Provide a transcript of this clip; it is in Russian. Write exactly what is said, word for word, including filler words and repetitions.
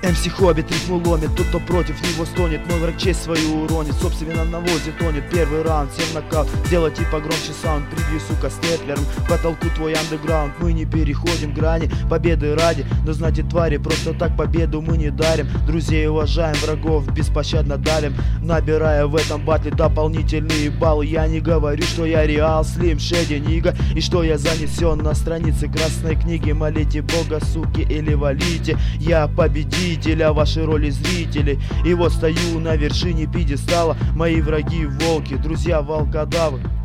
эм си Хоббит рифму ломит, тот, кто против него стонет. Мой враг честь свою уронит, собственно на навозе тонет. Первый раунд, всем нокаут, делайте погромче саунд. Прибью, сука, степлером, потолку твой андеграунд. Мы не переходим грани, победы ради. Но знайте, твари, просто так победу мы не дарим. Друзей уважаем, врагов беспощадно давим, набирая в этом батле дополнительные баллы. Я не говорю, что я Реал, Слим, Шеди, Нига, и что я занесен на странице красной книги. Молите Бога, суки, или валите. Я победитель, а ваши роли зрителей. И вот стою на вершине пьедестала. Мои враги волки, друзья волкодавы.